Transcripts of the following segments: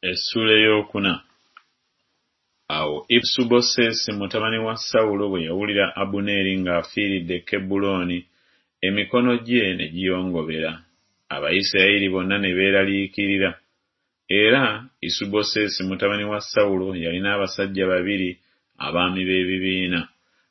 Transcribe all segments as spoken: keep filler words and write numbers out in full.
Essula eyokuna. Awo Isubosesi mutabani wa Sawulo bwe yawulira Abuneeri ng'afiiridde Kebbulooni, emikono gye ne giyongobera. Abayisirayiri bonna ne beeraliikirira. Era Isubosesi mutabani wa Sawulo yalina abasajja babiri abaami b'ebibiina.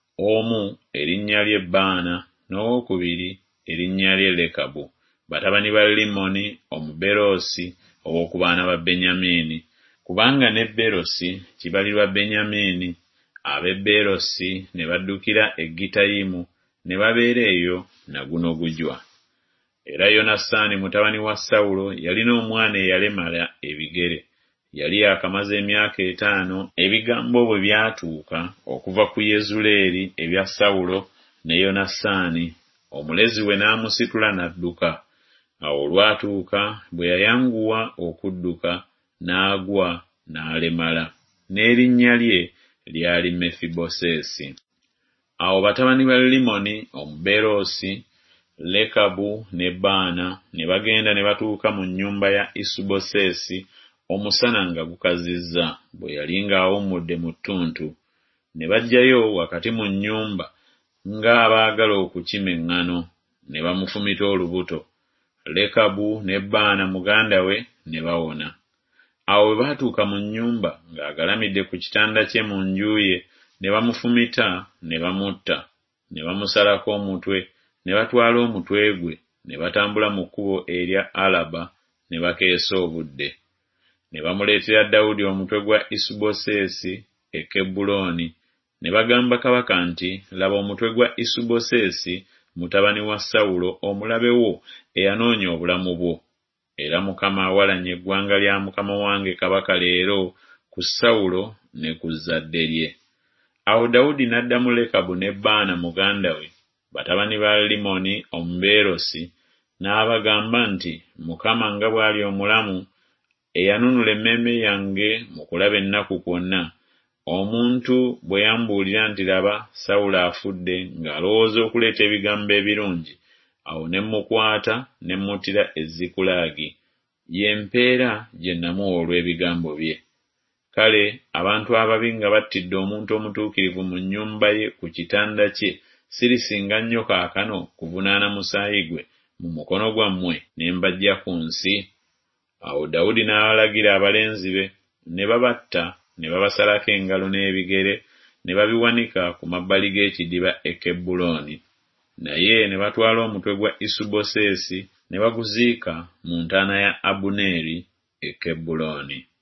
Omu erinnya lye Baana, n'owokubiri erinnya lye Lekabu, batabani ba Limoni Omuberoosi ow'oku baana ba Benyamini. Kubanga ne Berosi kibalirwa Benyamini, ab'e Berosi ne baddukira e Gittayimu ne babeera eyo na guno gujwa. Era Yonasaani mutabani wa Sawulo yalina omwana eyalemala ebigere. Yali yakamaze emyaka etaano ebigambo bwe byatuuka okuva ku Yezuleeri ebya Sawulo ne Yonasaani. Omulezi we n'amusitula n'adduka. Awo olwatuuka bwe yayanguwa okudduka n'agwa n'alemala, n'erinnya lye lyali Mefibosesi. Awo batabani ba Limoni Omuberoosi, Lekabu ne Baana ne bagenda ne batuuka mu nnyumba ya Isubosesi omusana nga gukazizza, bwe yali ng'awummudde mu ttuntu. Ne bajjayo wakati mu nnyumba ng'abaagala okukima eŋŋano, ne bamufumita olubuto. Lekabu ne Baana muganda we ne bawona. Awo bwe baatuuka mu nnyumba ng'agalamidde ku kitanda kye mu nju ye, ne bamufumita ne bamutta, ne bamusalako omutwe, ne batwala omutwe gwe, ne batambula mu kkubo erya Alaba ne bakeesa obudde. Ne bamuleetera Dawudi omutwe gwa Isubosesi e Kebbulooni, ne bagamba kabaka nti, laba omutwe gwa Isubosesi mutabani wa Sawulo omulabe wo eyanoonya obulamu bwo. Era Mukama awalanye eggwanga lya mukama wange kabaka leero ku Sawulo ne ku zzadde lye. Awo Dawudi n'addamu Lekabu ne Baana muganda we, batabani ba Limoni Omuberoosi, n'abagamba nti, Mukama nga bw'ali omulamu, eyanunula emmeeme yange mu kulaba ennaku kwonna, omuntu bwe yambuulira nti laba Sawulo afudde ng'alowooza okuleeta ebigambo ebirungi, awo ne mmukwata ne mmuttira e Zikulagi, ye mpeera gye namuwa olw'ebigambo bye. Kale abantu ababi nga battidde omuntu omutuukirivu mu nnyumba ye ku kitanda kye, sirisinga nnyo kaakano kuvunaana musaayi gwe mu mukono gwammwe ne mbaggya ku nsi? Awo Dawudi n'alagira abalenzi be, ne babatta, ne babasalako engalo n'ebigere, ne babiwanika ku mabbali g'ekidiba e Kebbulooni. Naye ne batwala omutwe gwa Isubosesi ne baguziika mu ntaana ya Abuneeri e Kebbulooni.